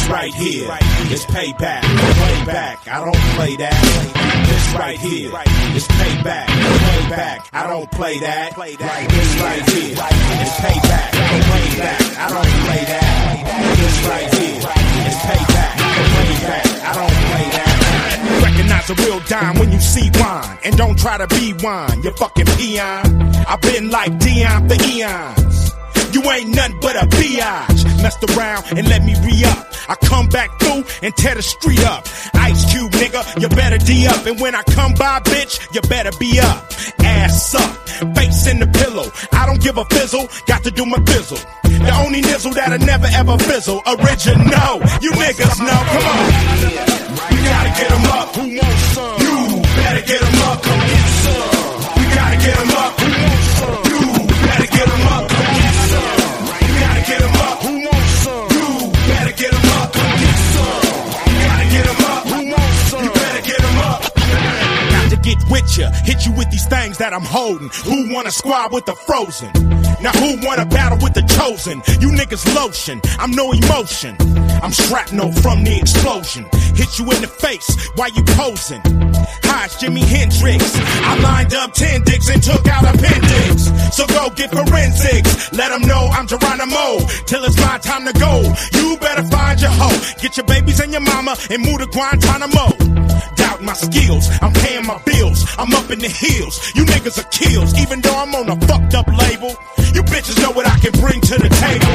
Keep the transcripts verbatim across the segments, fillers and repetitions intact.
This right here is payback. Way back, I don't play that. This right here is payback. Way back, I don't play that. This right here is payback. Way back, I don't play that. This right here is payback. Way back, I don't play that. Recognize a real dime when you see wine, and don't try to be wine, you fucking peon. I've been like Dion for eons. You ain't nothing but a biatch. Messed around and let me re-up. I come back through and tear the street up. Ice Cube, nigga, you better D up. And when I come by, bitch, you better be up. Ass up, face in the pillow. I don't give a fizzle, got to do my fizzle. The only nizzle that'll never ever fizzle. Original, you niggas know, come on. We gotta get them up, who wants some? You better get them up, come get some. We gotta get them up, who wants some? You better get them up, come get some. We gotta get them up, who wants some? You better get them up, come get some. We gotta get them up, who wants some? You better get them up. Got to get with ya, hit you with these things that I'm holding. Who wanna squad with the frozen? Now who wanna battle with the chosen? You niggas lotion, I'm no emotion. I'm shrapnel from the explosion. Hit you in the face while you posing. Hi, it's Jimi Hendrix. I lined up ten dicks and took out appendix. So go get forensics. Let them know I'm Geronimo. Till it's my time to go. You better find your hoe. Get your babies and your mama and move to Guantanamo. Doubt my skills, I'm paying my bills. I'm up in the hills. You niggas are kills, even though I'm on a fucked up label. You bitches know what I can bring to the table.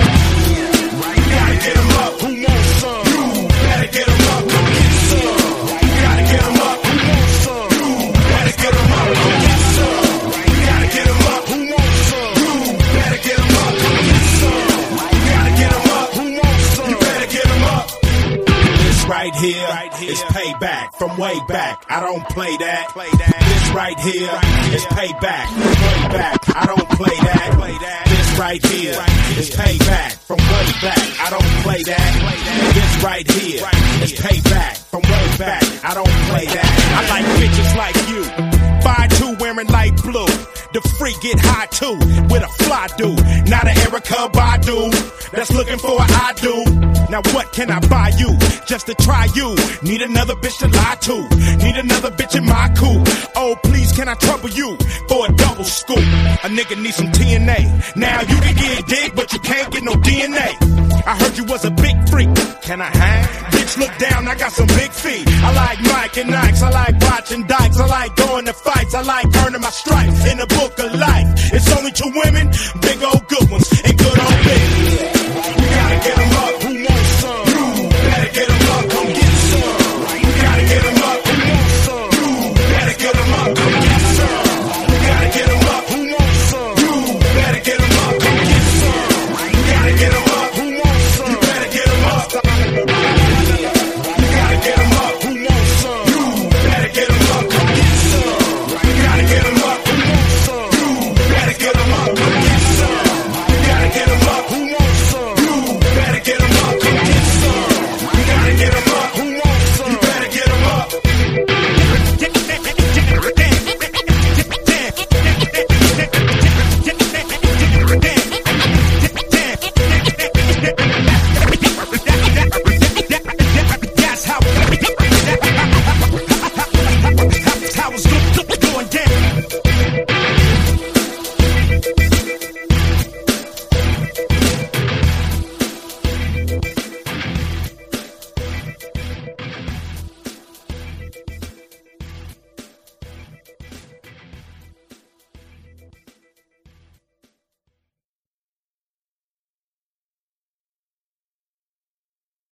You gotta get them up, who wants some? You better get them up, come get some. You gotta get them up, who wants some? You better get them up, come get some. You gotta get them up, who wants some? You better get them up, come get some. You gotta get them up, who wants some? You better get them up. This right here is payback from way back. I don't play that. This right here is payback from way back. I don't play that. This right here is payback from way back. I don't play that. This right here is payback from way back. I don't play that. I like bitches like you. five two wearing light blue. The freak get high too with a fly dude. Not an Erykah Badu that's looking for an I do. Now what can I buy you just to try you? Need another bitch to lie to. Need another bitch in my coupe. Oh please, can I trouble you for a double scoop? A nigga need some T N A. Now you can get dick, but you can't get no D N A. I heard you was a big freak. Can I hang? Bitch, look down, I got some big feet. I like Mike and Nikes. I like watching dykes. I like going to fights. I like earning my stripes in the book of life. It's only two women, big old good ones. And